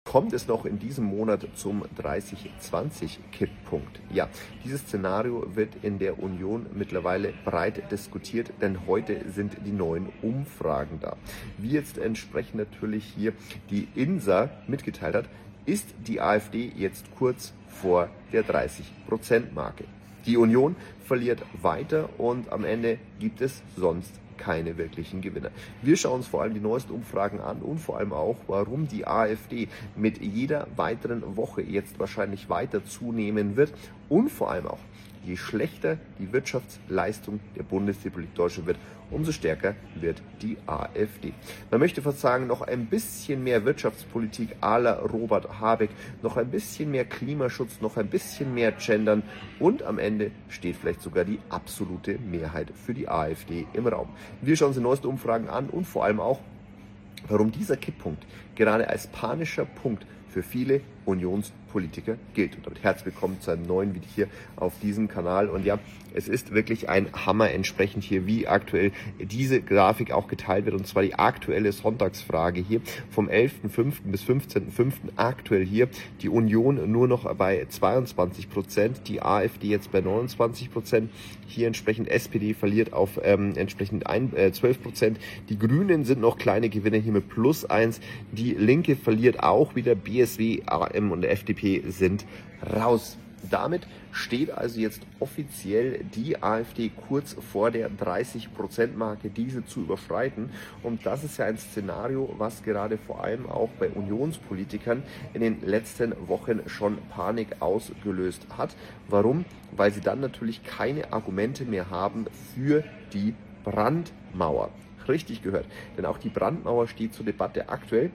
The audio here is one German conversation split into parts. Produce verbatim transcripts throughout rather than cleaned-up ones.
Kommt es noch in diesem Monat zum dreißig zwanzig Kipppunkt? Ja, dieses Szenario wird in der Union mittlerweile breit diskutiert, denn heute sind die neuen Umfragen da. Wie jetzt entsprechend natürlich hier die INSA mitgeteilt hat, ist die AfD jetzt kurz vor der dreißig Prozent Marke. Die Union verliert weiter und am Ende gibt es sonst keine wirklichen Gewinner. Wir schauen uns vor allem die neuesten Umfragen an und vor allem auch, warum die AfD mit jeder weiteren Woche jetzt wahrscheinlich weiter zunehmen wird und vor allem auch, je schlechter die Wirtschaftsleistung der Bundesrepublik Deutschland wird, umso stärker wird die AfD. Man möchte fast sagen, noch ein bisschen mehr Wirtschaftspolitik à la Robert Habeck, noch ein bisschen mehr Klimaschutz, noch ein bisschen mehr Gendern und am Ende steht vielleicht sogar die absolute Mehrheit für die AfD im Raum. Wir schauen uns die neuesten Umfragen an und vor allem auch, warum dieser Kipppunkt gerade als panischer Punkt für viele Unionspolitiker gilt. Und damit herzlich willkommen zu einem neuen Video hier auf diesem Kanal. Und ja, es ist wirklich ein Hammer entsprechend hier, wie aktuell diese Grafik auch geteilt wird. Und zwar die aktuelle Sonntagsfrage hier vom elften fünften bis fünfzehnten fünften aktuell hier. Die Union nur noch bei zweiundzwanzig Prozent, die AfD jetzt bei neunundzwanzig Prozent. Hier entsprechend S P D verliert auf ähm, entsprechend ein, äh, zwölf Prozent. Die Grünen sind noch kleine Gewinner hier mit plus eins. Die Linke verliert auch wieder. B S W, A M und F D P sind raus. Damit steht also jetzt offiziell die AfD kurz vor der dreißig Prozent Marke, diese zu überschreiten. Und das ist ja ein Szenario, was gerade vor allem auch bei Unionspolitikern in den letzten Wochen schon Panik ausgelöst hat. Warum? Weil sie dann natürlich keine Argumente mehr haben für die Brandmauer. Richtig gehört. Denn auch die Brandmauer steht zur Debatte aktuell.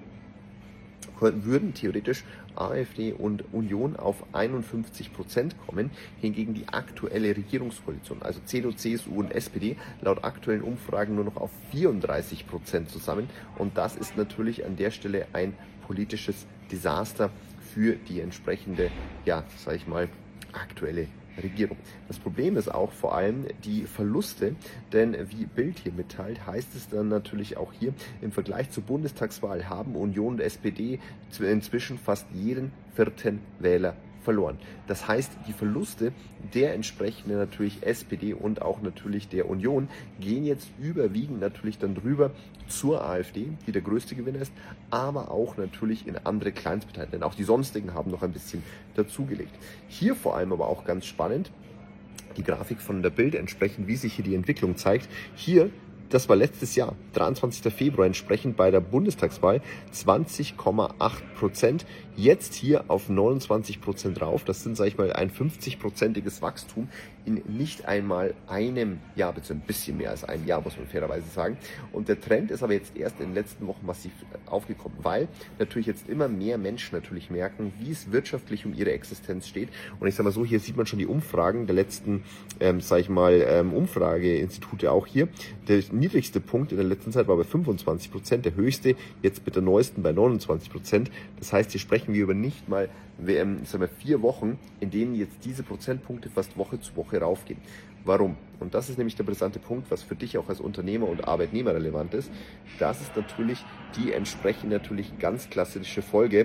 Würden theoretisch AfD und Union auf einundfünfzig Prozent kommen, hingegen die aktuelle Regierungskoalition, also C D U, C S U und S P D, laut aktuellen Umfragen nur noch auf vierunddreißig Prozent zusammen. Und das ist natürlich an der Stelle ein politisches Desaster für die entsprechende, ja, sag ich mal, aktuelle Regierung. Das Problem ist auch vor allem die Verluste, denn wie Bild hier mitteilt, heißt es dann natürlich auch hier, im Vergleich zur Bundestagswahl haben Union und S P D inzwischen fast jeden vierten Wähler verloren. Das heißt, die Verluste der entsprechenden natürlich S P D und auch natürlich der Union gehen jetzt überwiegend natürlich dann drüber zur AfD, die der größte Gewinner ist, aber auch natürlich in andere Kleinstparteien, denn auch die sonstigen haben noch ein bisschen dazugelegt. Hier vor allem aber auch ganz spannend, die Grafik von der Bild entsprechend, wie sich hier die Entwicklung zeigt. Hier, das war letztes Jahr, dreiundzwanzigsten Februar entsprechend bei der Bundestagswahl, zwanzig Komma acht Prozent. Jetzt hier auf neunundzwanzig Prozent drauf. Das sind, sage ich mal, ein fünfzig-prozentiges Wachstum in nicht einmal einem Jahr, beziehungsweise ein bisschen mehr als einem Jahr, muss man fairerweise sagen. Und der Trend ist aber jetzt erst in den letzten Wochen massiv aufgekommen, weil natürlich jetzt immer mehr Menschen natürlich merken, wie es wirtschaftlich um ihre Existenz steht. Und ich sage mal so, hier sieht man schon die Umfragen der letzten, ähm, sage ich mal, ähm, Umfrageinstitute auch hier. Der niedrigste Punkt in der letzten Zeit war bei fünfundzwanzig Prozent, der höchste jetzt mit der neuesten bei neunundzwanzig Prozent. Das heißt, hier sprechen wir über nicht mal ähm, sagen wir, vier Wochen, in denen jetzt diese Prozentpunkte fast Woche zu Woche raufgehen. Warum? Und das ist nämlich der brisante Punkt, was für dich auch als Unternehmer und Arbeitnehmer relevant ist. Das ist natürlich die entsprechend natürlich ganz klassische Folge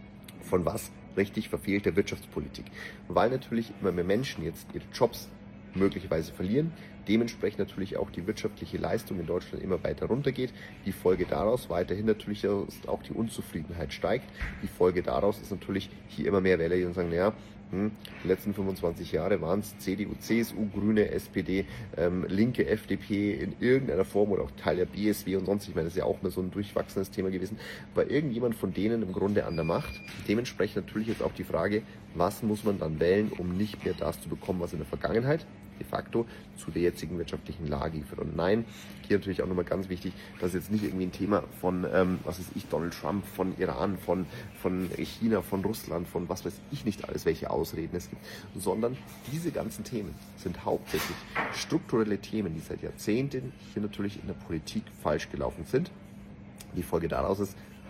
von was? Richtig verfehlter Wirtschaftspolitik. Weil natürlich immer mehr Menschen jetzt ihre Jobs möglicherweise verlieren, dementsprechend natürlich auch die wirtschaftliche Leistung in Deutschland immer weiter runtergeht. Die Folge daraus weiterhin natürlich auch die Unzufriedenheit steigt. Die Folge daraus ist natürlich hier immer mehr Wähler, die sagen, naja, hm, die letzten fünfundzwanzig Jahre waren es C D U, C S U, Grüne, S P D, ähm, Linke, F D P in irgendeiner Form oder auch Teil der B S W und sonst, ich meine, das ist ja auch mal so ein durchwachsenes Thema gewesen, war irgendjemand von denen im Grunde an der Macht. Dementsprechend natürlich jetzt auch die Frage, was muss man dann wählen, um nicht mehr das zu bekommen, was in der Vergangenheit de facto zu der jetzigen wirtschaftlichen Lage führt. Und nein, hier natürlich auch nochmal ganz wichtig, das ist jetzt nicht irgendwie ein Thema von, ähm, was weiß ich, Donald Trump, von Iran, von, von China, von Russland, von was weiß ich nicht alles, welche Ausreden es gibt, sondern diese ganzen Themen sind hauptsächlich strukturelle Themen, die seit Jahrzehnten hier natürlich in der Politik falsch gelaufen sind. Die Folge daraus ist,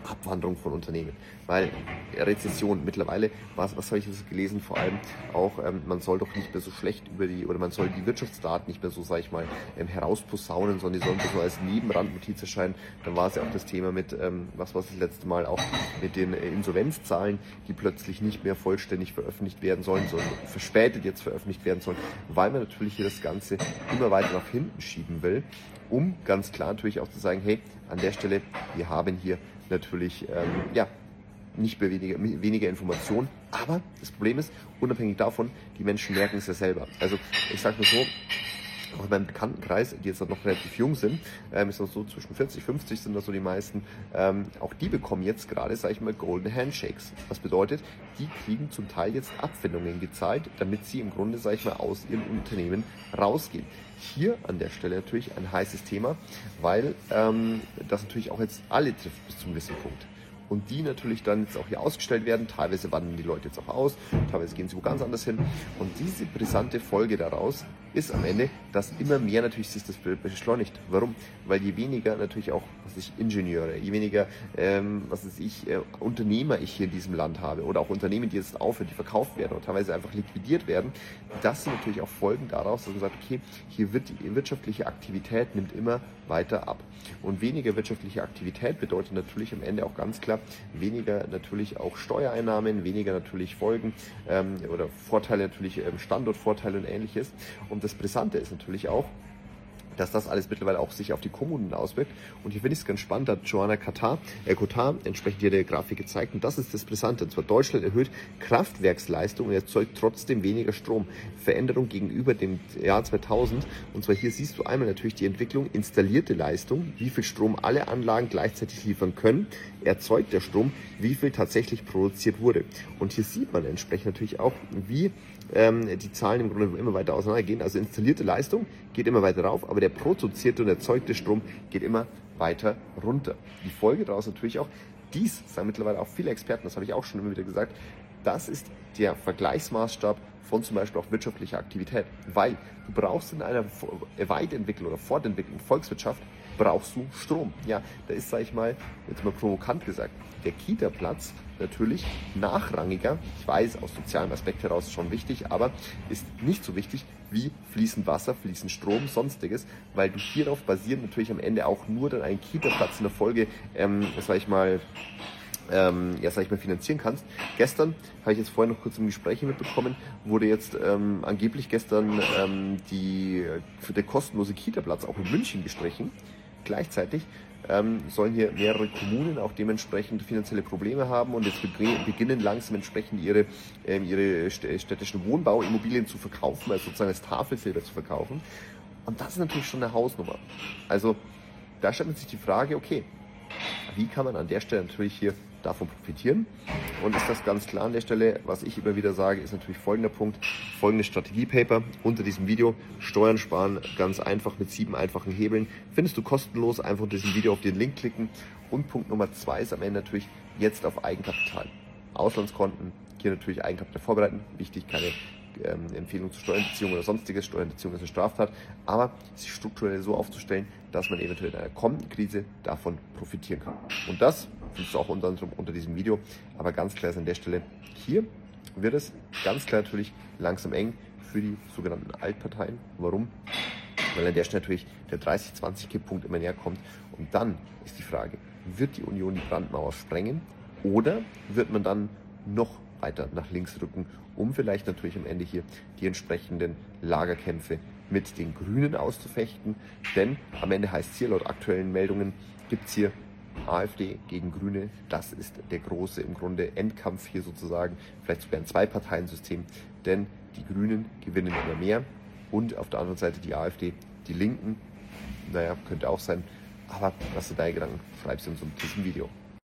Abwanderung von Unternehmen, weil Rezession mittlerweile, was, was habe ich jetzt gelesen, vor allem auch, ähm, man soll doch nicht mehr so schlecht über die, oder man soll die Wirtschaftsdaten nicht mehr so, sage ich mal, ähm, herausposaunen, sondern die sollen bloß nur als Nebenrandnotiz erscheinen. Dann war es ja auch das Thema mit, ähm, was war das letzte Mal, auch mit den äh, Insolvenzzahlen, die plötzlich nicht mehr vollständig veröffentlicht werden sollen, sondern verspätet jetzt veröffentlicht werden sollen, weil man natürlich hier das Ganze immer weiter nach hinten schieben will, um ganz klar natürlich auch zu sagen, hey, an der Stelle, wir haben hier natürlich ähm, ja, nicht mehr weniger, weniger Informationen, aber das Problem ist, unabhängig davon, die Menschen merken es ja selber. Also ich sage nur so, auch in meinem Bekanntenkreis, die jetzt noch relativ jung sind, ähm, ist das so zwischen vierzig, fünfzig sind das so die meisten, ähm, auch die bekommen jetzt gerade, sage ich mal, Golden Handshakes. Was bedeutet, die kriegen zum Teil jetzt Abfindungen gezahlt, damit sie im Grunde, sage ich mal, aus ihrem Unternehmen rausgehen. Hier an der Stelle natürlich ein heißes Thema, weil ähm, das natürlich auch jetzt alle trifft bis zum gewissen Punkt. Und die natürlich dann jetzt auch hier ausgestellt werden. Teilweise wandern die Leute jetzt auch aus, teilweise gehen sie wo ganz anders hin. Und diese brisante Folge daraus ist am Ende, dass immer mehr natürlich sich das beschleunigt. Warum? Weil je weniger natürlich auch, was ich Ingenieure, je weniger, ähm, was weiß ich, äh, Unternehmer ich hier in diesem Land habe oder auch Unternehmen, die jetzt aufhören, die verkauft werden oder teilweise einfach liquidiert werden, das sind natürlich auch Folgen daraus, dass man sagt, okay, hier wird die wirtschaftliche Aktivität nimmt immer weiter ab. Und weniger wirtschaftliche Aktivität bedeutet natürlich am Ende auch ganz klar weniger natürlich auch Steuereinnahmen, weniger natürlich Folgen ähm, oder Vorteile natürlich, ähm, Standortvorteile und ähnliches. Und das Brisante ist natürlich auch, dass das alles mittlerweile auch sich auf die Kommunen auswirkt. Und hier finde ich es ganz spannend, da hat Joanna Katar, äh, Kotar entsprechend hier der Grafik gezeigt. Und das ist das Brisante. Und zwar Deutschland erhöht Kraftwerksleistung und erzeugt trotzdem weniger Strom. Veränderung gegenüber dem Jahr zweitausend. Und zwar hier siehst du einmal natürlich die Entwicklung, installierte Leistung, wie viel Strom alle Anlagen gleichzeitig liefern können, erzeugt der Strom, wie viel tatsächlich produziert wurde. Und hier sieht man entsprechend natürlich auch, wie ähm, die Zahlen im Grunde immer weiter auseinandergehen. Also installierte Leistung geht immer weiter rauf, aber der produzierte und erzeugte Strom geht immer weiter runter. Die Folge daraus natürlich auch, dies sagen mittlerweile auch viele Experten, das habe ich auch schon immer wieder gesagt, das ist der Vergleichsmaßstab von zum Beispiel auch wirtschaftlicher Aktivität, weil du brauchst in einer Weiterentwicklung oder fortentwickelten Volkswirtschaft brauchst du Strom. Ja, da ist, sage ich mal, jetzt mal provokant gesagt, der Kita-Platz natürlich nachrangiger, ich weiß, aus sozialem Aspekt heraus schon wichtig, aber ist nicht so wichtig wie fließend Wasser, fließend Strom, sonstiges, weil du hierauf basierend natürlich am Ende auch nur dann einen Kita-Platz in der Folge, ähm, sage ich mal, Ähm, ja, sag ich mal, finanzieren kannst. Gestern habe ich jetzt vorhin noch kurz im Gespräch mitbekommen, wurde jetzt ähm, angeblich gestern ähm, die, für der kostenlose Kita-Platz auch in München gestrichen. Gleichzeitig ähm, sollen hier mehrere Kommunen auch dementsprechend finanzielle Probleme haben und jetzt beginnen langsam entsprechend ihre, ähm, ihre städtischen Wohnbauimmobilien zu verkaufen, also sozusagen als Tafelsilber zu verkaufen. Und das ist natürlich schon eine Hausnummer. Also da stellt man sich die Frage, okay, wie kann man an der Stelle natürlich hier davon profitieren? Und ist das ganz klar an der Stelle, was ich immer wieder sage, ist natürlich folgender Punkt, folgendes Strategiepaper unter diesem Video, Steuern sparen, ganz einfach mit sieben einfachen Hebeln, findest du kostenlos, einfach unter diesem Video auf den Link klicken. Und Punkt Nummer zwei ist am Ende natürlich jetzt auf Eigenkapital. Auslandskonten, hier natürlich Eigenkapital vorbereiten, wichtig, keine ähm, Empfehlung zur Steuerhinterziehung oder sonstiges, Steuerhinterziehung ist eine Straftat, aber sich strukturell so aufzustellen, dass man eventuell in einer kommenden Krise davon profitieren kann. Und das findest du auch unter anderem unter diesem Video, aber ganz klar ist an der Stelle, hier wird es ganz klar natürlich langsam eng für die sogenannten Altparteien. Warum? Weil an der Stelle natürlich der dreißig zwanzig Kipppunkt immer näher kommt. Und dann ist die Frage, wird die Union die Brandmauer sprengen oder wird man dann noch weiter nach links rücken, um vielleicht natürlich am Ende hier die entsprechenden Lagerkämpfe mit den Grünen auszufechten. Denn am Ende heißt es hier, laut aktuellen Meldungen gibt es hier AfD gegen Grüne. Das ist der große im Grunde Endkampf hier sozusagen, vielleicht sogar ein Zwei-Parteien-System, denn die Grünen gewinnen immer mehr und auf der anderen Seite die AfD, die Linken, naja, könnte auch sein. Aber was sind deine Gedanken? Schreib sie uns unter diesem Video.